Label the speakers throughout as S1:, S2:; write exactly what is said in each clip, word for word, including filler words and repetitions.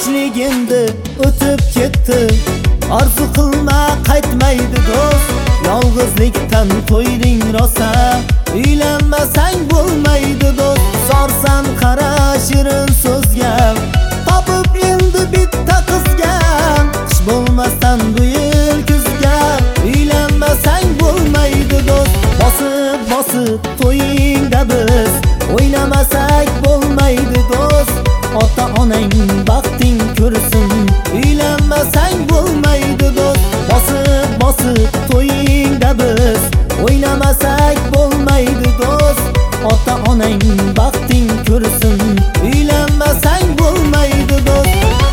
S1: yoshligimda o'tib ketdi. Orzu qilma qaytmaydi do'st. Yolg'izlikdan to'yding rosa, uylanmasang bo'lmaydi do'st. Sorsan qara shirin so'zga, topib endi bitta qizga. Qish bo'lmasdan bu yil kuzga, uylanmasang bo'lmaydi do'st. Bosib bosib to'yingda biz o'ynamasak bo'lmaydi do'st. Ota onang baxting ko'rsin, uylanmasang bo'lmaydi do'st. Bosib bosib to'yingda biz o'ynamasak bo'lmaydi do'st. Ota onang baxting ko'rsin, uylanmasang bo'lmaydi do'st.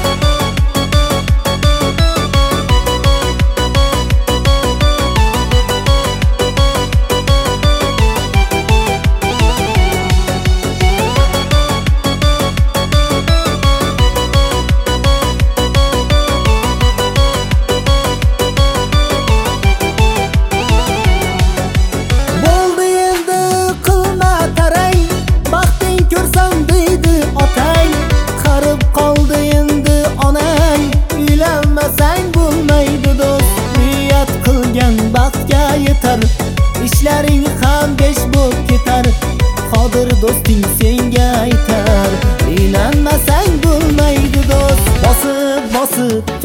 S1: Ishlaring ham besh bo'lib ketar, qodir do'sting senga aytar. Uylanmasang bo'lmaydi do'st. Bosib bosib